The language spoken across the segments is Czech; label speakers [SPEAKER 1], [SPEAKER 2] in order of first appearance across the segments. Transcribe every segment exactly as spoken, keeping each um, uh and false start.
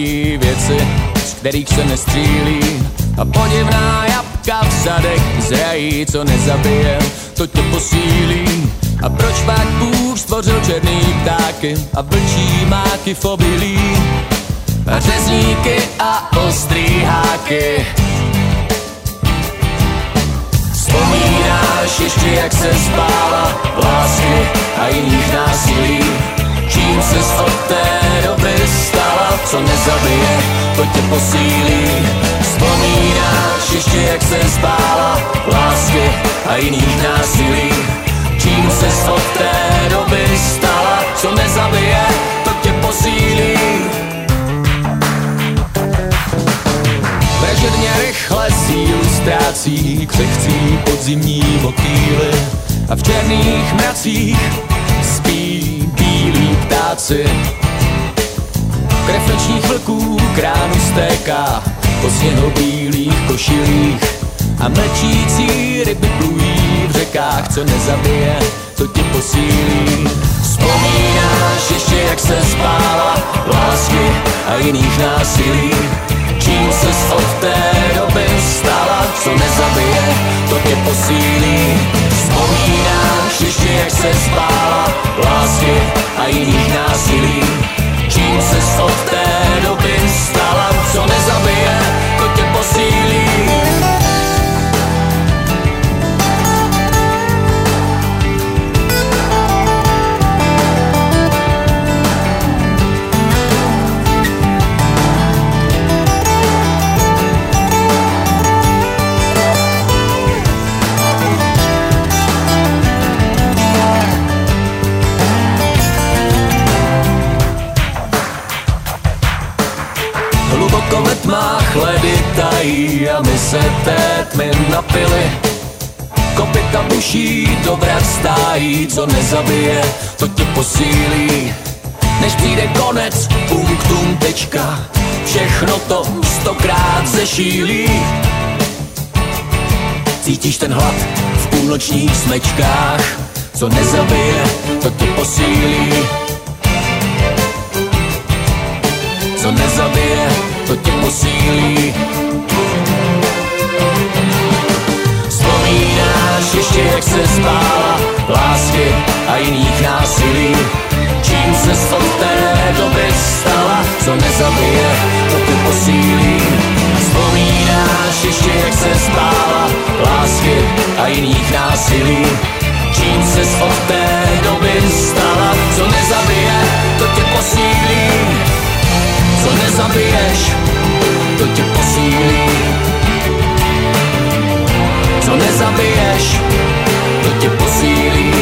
[SPEAKER 1] nějaký věci, z kterých se nestřílí. A podivná jabka v sadech zrají, co nezabije, to tě posílí. A proč pak Bůh stvořil černý ptáky a vlčí máky v obilí? A řezníky a ostrý háky. Vzpomínáš ještě, jak se spála lásky a jiných násilí? Čím ses od té doby stala, co nezabije, to tě posílí. Vzpomínáš ještě, jak se spála lásky a jiných násilí? Čím ses od té doby stala, co nezabije, to tě posílí. Vražedně rychle sílu ztrácí křehcí podzimní motýly a v černých mracích spí bílí ptáci. Krev nočních vlků k ránu stéká po sněhobílých košilích a mlčící ryby plují v řekách, co nezabije, to tě posílí. Vzpomínáš ještě, jak se spála lásky a jiných násilí? Čím ses od té doby stala, co nezabije, to tě posílí. Vzpomínáš ještě, jak se spála lásky a jiných násilí? Čím ses od té doby stala, co nezabije, to tě posílí. Hluboko ve tmách ledy tají a my se té tmy napili. Kopyta buší do vrat stájí, co nezabije, to tě posílí. Než přijde konec, punktum, tečka, všechno to stokrát zešílí. Cítíš ten hlad v půlnočních smečkách, co nezabije, to tě posílí. Co nezabije, to tě posílí. Vzpomínáš ještě, jak se spála lásky a jiných násilí? Čím ses od té doby stala, co nezabije, to tě posílí. Vzpomínáš ještě, jak se spála lásky a jiných násilí? Čím ses od té doby stala, co nezabije, to tě posílí. Co nezabiješ, to tě posílí. Co nezabiješ, to tě posílí.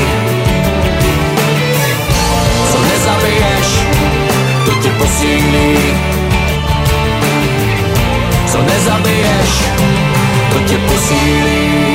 [SPEAKER 1] Co nezabiješ, to tě posílí. Co nezabiješ, to tě posílí.